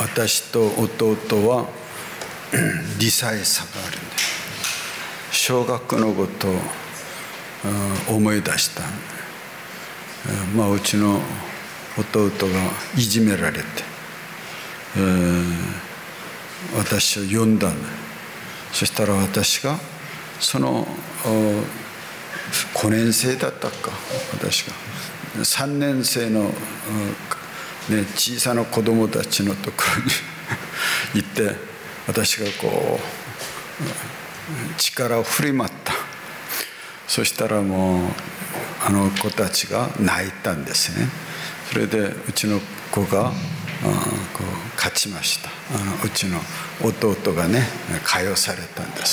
私と弟は2歳差があるんで、小学のことを思い出した。うちの弟がいじめられて、私を呼んだんだ。そしたら私がその5年生だったか、私が3年生の、小さな子供たちのところに行って、私が力を振り回った。そしたらもう子たちが泣いたんですね。それでうちの子が勝ちました。うちの弟がね、解放されたんです。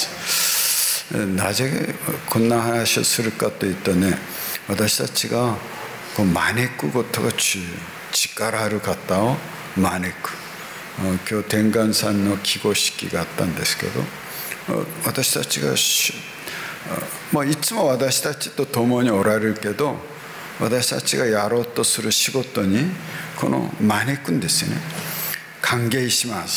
なぜこんな話をするかというとね、私たちが招くことが重要。力ある方を招く。今日天眼さんの起語式があったんですけど、私たちがいつも私たちと共におられるけど、私たちがやろうとする仕事に招くんですね。歓迎します。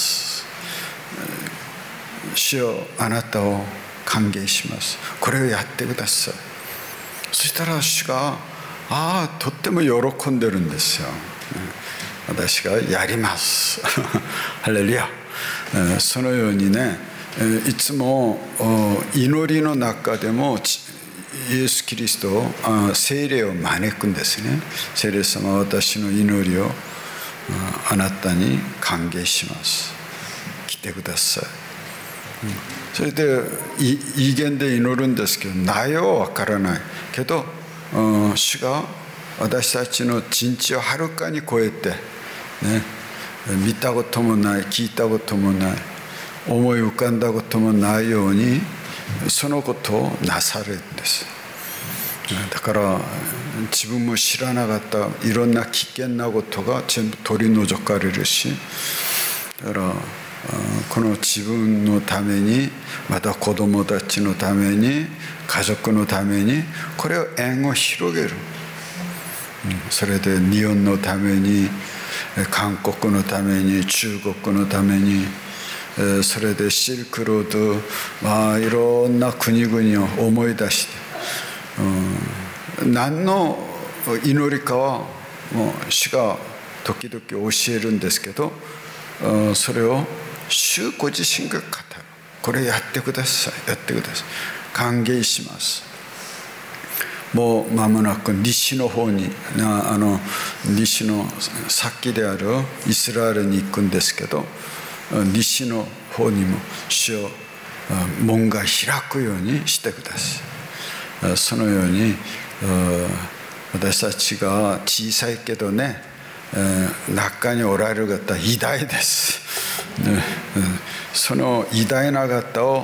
主よ、あなたを歓迎します。これをやってください。そしたら主がとっても喜んでるんですよ。私がやりますハレルヤ。そのようにね、いつも祈りの中でもイエス・キリストを聖霊を招くんですね。聖霊様、私の祈りをあなたに歓迎します。来てください。それで異言で祈るんですけど、内容は分からないけど、主が私たちの人知をはるかに超えて、見たこともない、聞いたこともない、思い浮かんだこともないようにそのことをなされるんです。だから自分も知らなかったいろんな危険なことが全部取り除かれるし、だからこの自分のために、また子供たちのために、家族のために、これを縁を広げる。それで日本のために、韓国のために、中国のために、それでシルクロード、いろんな国々を思い出して、何の祈りかはもう主が時々教えるんですけど、それを主ご自身が語る。これやってください、やってください、歓迎します。もう間もなく西の方に、西の先であるイスラエルに行くんですけど、西の方にも主を門が開くようにしてください。そのように私たちが小さいけどね、中におられる方偉大です、その偉大な方を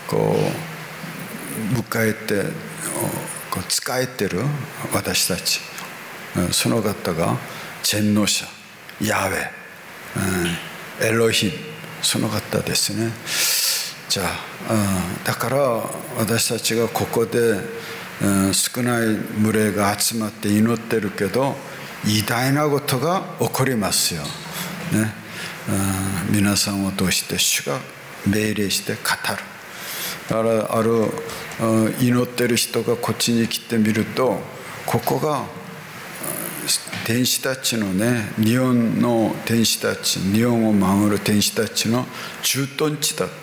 迎えて仕えてる私たち、その方が全能者ヤーウェ、エロヒム、その方ですね。じゃだから私たちがここで少ない群れが集まって祈ってるけど、偉大なことが起こりますよ、皆さんを通して主が命令して語る。だから祈ってる人がこっちに来てみると、ここが天使たちのね、日本の天使たち、日本を守る天使たちの駐屯地だった。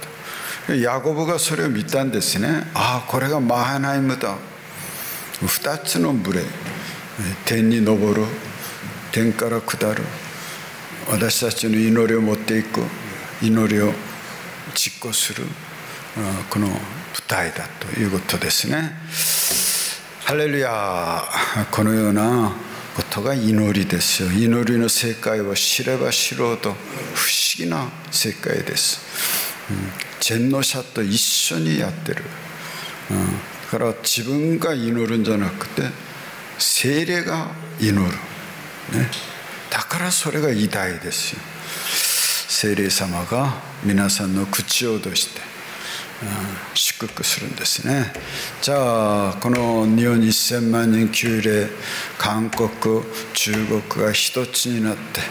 ヤコブがそれを見たんですね。これがマハナイムだ。2つの群れ、天に昇る、天から下る、私たちの祈りを持っていく、祈りを実行する、この舞台だということですね。ハレルヤ。このようなことが祈りですよ。祈りの世界を知れば知ろうと不思議な世界です、全能者と一緒にやってる、だから自分が祈るんじゃなくて聖霊が祈る、だからそれが偉大ですよ。聖霊様が皆さんの口を通して祝福するんですね。じゃあこの日本1000万人旧霊、韓国、中国が一つになって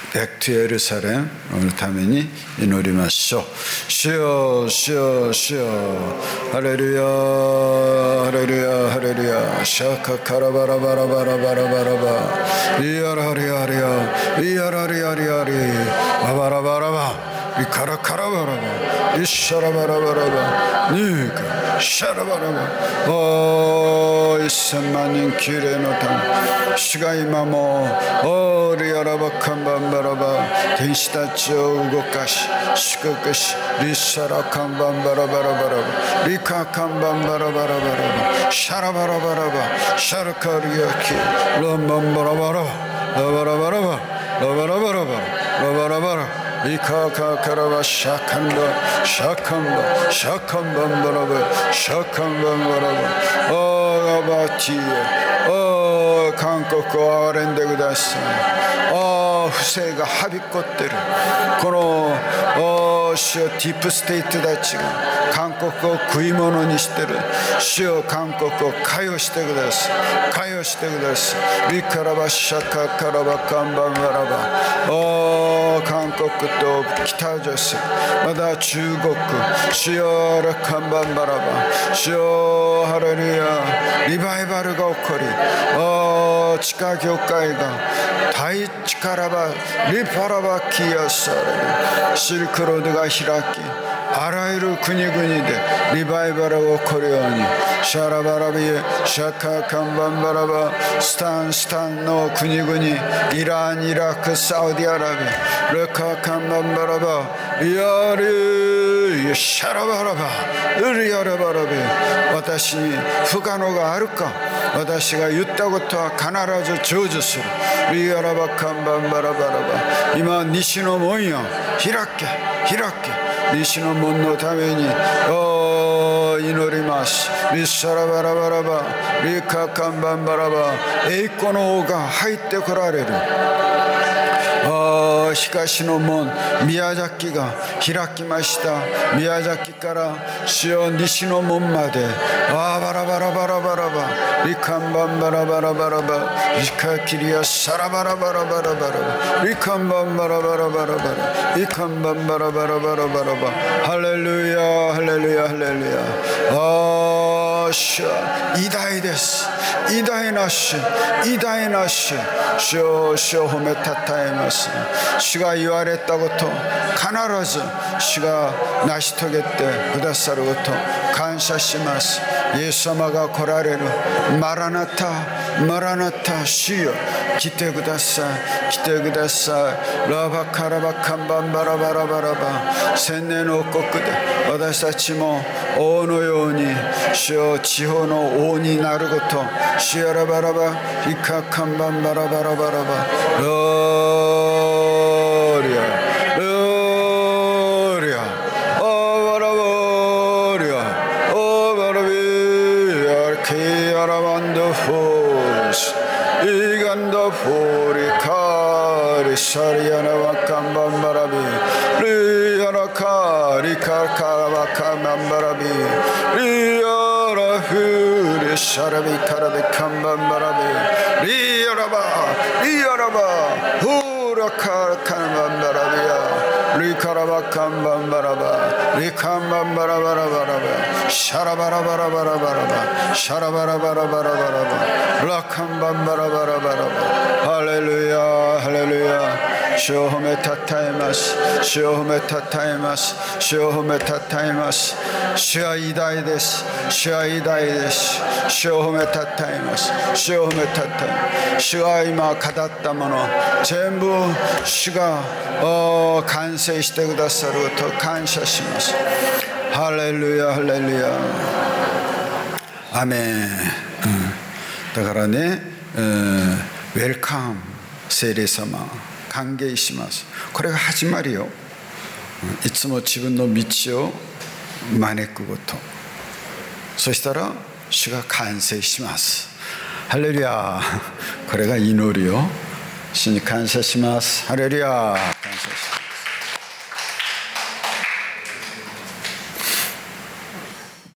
Back to Jerusalemのために祈りましょう。主よ主よ主よ、ハレルヤハレルヤハレルヤ、シャカカラバラバラバラバラバラバ、イヤラリアリアイヤラリアリアリババラバラバイカラカラバラバイシャラバラバラバニーカシャラバラバ、おー1000万人きれいのため、主が今もおーリアラバカンバンバラバ、天使たちを動かし祝福し、リシャラカンバンバラバラバラバ、リカカンバンバラバラバラバ、シャラバラバラバシャラカリヤキランバンバラバララバラバラバラバラバラバラバラバラ、イカカカラバシャカンバシャカンバシャカンバンバラバシャカンバンバラバ、おーガバティエ、おー韓国を憐れんでください。おー不正がはびこってるこの主よディープステイトたちが韓国を食い物にしてる、主よ韓国を関与してください、関与してください。リカラバシャカカラバカンバンバラバ、おー韓国と北朝鮮、また中国、主よラカンバンバラバ、主よハレルヤ、リバイバルが起こり、おー地下教会が大力ばリパラバキヤサレ、シルクロードが開き、あらゆる国々でリバイバルが起こるように、シャラバラビエシャカカンバンバラバ、スタンの国々、イラン、イラク、サウディアラビア、レカカンバンバラバ、ヤリシャラバラバウリヤラバラビ、私に不可能があるか、私が言ったことは必ず成就する。リヤラバカンバンバラバラバ、今西の門よ開け開け、西の門のために祈ります。リシャラバラバラバリカカンバンバラバ、栄光の王が入ってこられる。東の門宮崎が開きました。宮崎から主よ西の門まで、バラバラバラバラバリカンバンバラバラバラバリカキリアサラバラバラバラバラリカンバンバラバラバラバラリカンバンバラバラバラバラバ、ハレルヤハレルヤハレルヤ、主は偉大です。偉大な主、偉大な主、主を褒めたたえます。主が言われたこと、必ず主が成し遂げてくださること、感謝します。イエス様が来られる。マラナタマラナタ、主よ来てください、来てください。ラバカラバカンバンバラバラバラバ、千年の王国で私たちも王のように主よ地方の王になること、シアラバラバイカカンバンバラバラバラバ、ローリアローリアオーバラボーリアオーバラビアケアラバンドフォースイガンドフォーリカリシャリアナワカンバンバラビリアラカリカカワカンバンバラビリアラフリシャラビカラビカンバンバラビリアラバリアラバフラカカンバンバラビアリカラバカンバンバラバリカンバンバラバラバラバシャラバラバラバラバラバシャラバラバラバラバラバラカンバンバラバラバラバ、ハレルヤハレルヤ。主を褒めたたえます。主を褒めたたえます。主を褒めたたえます。主は偉大です。主は偉大です。主を褒めたたえます。主を褒めたたえます。主は今語ったもの全部主が完成してくださることを感謝します。ハレルヤハレルヤアメン、だからね、ウェルカム聖霊様歓迎します。これが始まりよ。いつも自分の道を招くこと、そしたら主が完成します。ハレルヤ、これが祈りよ。主に感謝します。ハレルヤ。